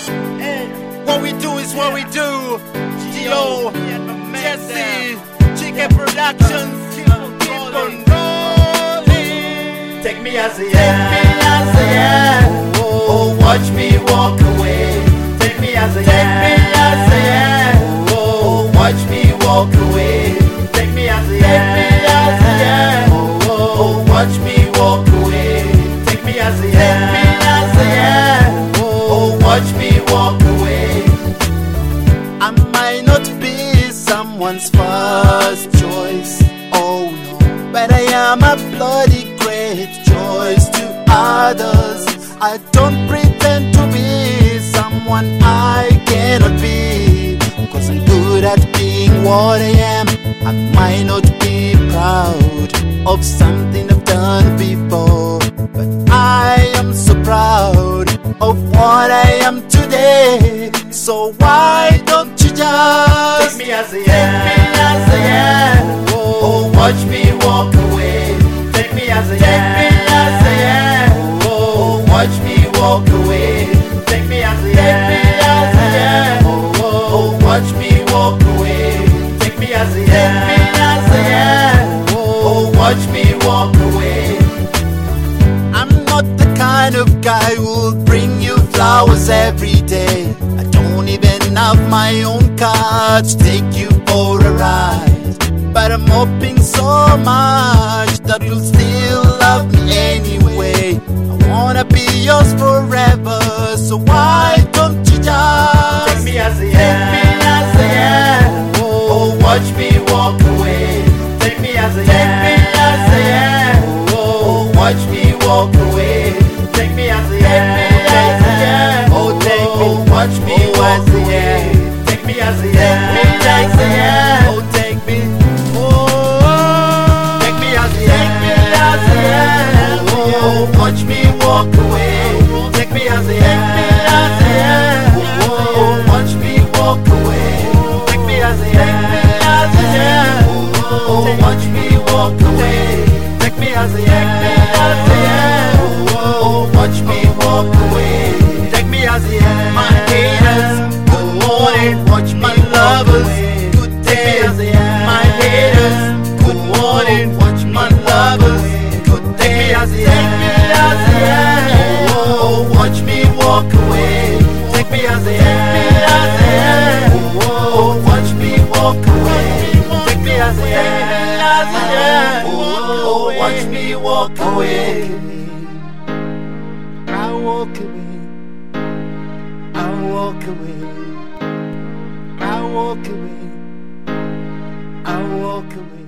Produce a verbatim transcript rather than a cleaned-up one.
What we do is what we do. Yo, Jesse, Chicken Productions, keep on rolling. Take me as I am. Oh, watch me walk away. Take me as I am. Oh, watch me walk away. Take me as I am. Oh, watch me walk away. Take me as I am. Oh, watch me walk away. I might not be someone's first choice, oh no, but I am a bloody great choice to others. I don't pretend to be someone I cannot be, cause I'm good at being what I am. I might not be proud of something I've done before, but I am so proud of what I am today. So why don't you just take me as I am? Take me as I am. Oh, watch me walk away. Take me as I am. Take me as I am. Oh, watch me walk away. Take me as I am. Oh, watch me walk away. Take me as I am. Oh, watch me walk away. I'm not the kind of guy who'll bring you flowers every day. I don't even have my own car to take you for a ride, but I'm hoping so much that you'll still love me anyway. I wanna be yours forever, so why don't you just take me as I am? Take me as I am. Oh, watch me walk away. Take me as I am. Take me as I am. Oh, watch me walk away. Take me as I am. Oh, take me, watch me walk away. Take me as I am. Take me as I am. Oh, take me. Oh, take me as I am. Take me as I am. Oh, watch me walk away. Take me as I am. Oh, watch me walk away. Take me as I am. Oh, watch me walk away. Take me as I am. Oh, watch me walk away. Take me as I am. My haters, good morning. Watch My me lovers, away. good day. Take me as I am. My haters, good morning. Watch My me lovers, away. good Take me day. as I am. Oh, watch me walk away. Take me as I am. Oh, watch me walk away. Take me as I am. Oh, watch me walk away. I walk away. I walk away. I walk away. I walk away.